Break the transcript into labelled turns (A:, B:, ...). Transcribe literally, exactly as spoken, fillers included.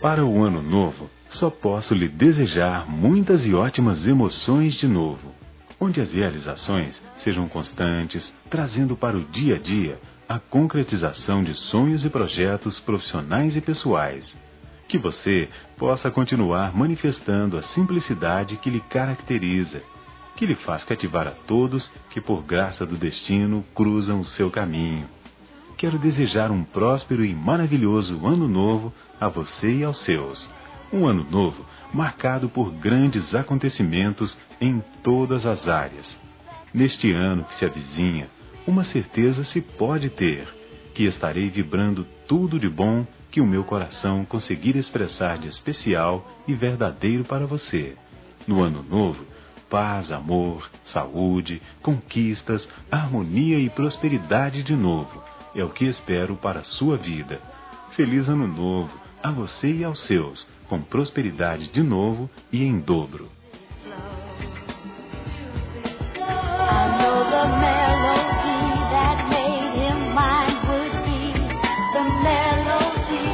A: Para o ano novo, só posso lhe desejar muitas e ótimas emoções de novo, onde as realizações sejam constantes, trazendo para o dia a dia a concretização de sonhos e projetos profissionais e pessoais. Que você possa continuar manifestando a simplicidade que lhe caracteriza, que lhe faz cativar a todos que, por graça do destino, cruzam o seu caminho. Quero desejar um próspero e maravilhoso ano novo a você e aos seus. Um ano novo marcado por grandes acontecimentos em todas as áreas. Neste ano que se avizinha, uma certeza se pode ter, que estarei vibrando tudo de bom que o meu coração conseguir expressar de especial e verdadeiro para você. No ano novo, paz, amor, saúde, conquistas, harmonia e prosperidade de novo. É o que espero para a sua vida. Feliz ano novo a você e aos seus, com prosperidade de novo e em dobro.
B: Melody that made him mine would be the melody